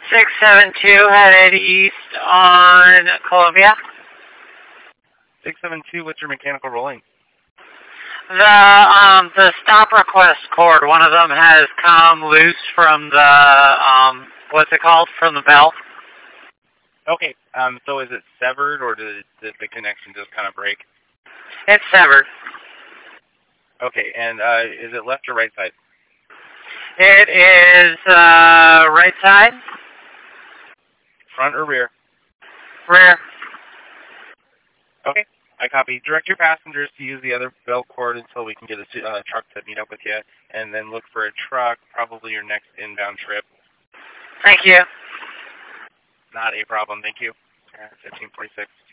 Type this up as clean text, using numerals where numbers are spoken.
672 headed east on Columbia. 672, what's your mechanical rolling? The stop request cord, one of them has come loose from the, what's it called, from the bell. Okay, so is it severed, or did the connection just kind of break? It's severed. Okay, and is it left or right side? It is, right side. Front or rear? Rear. Okay, I copy. Direct your passengers to use the other bell cord until we can get a truck to meet up with you, and then look for a truck, probably your next inbound trip. Thank you. Not a problem, thank you. 1546.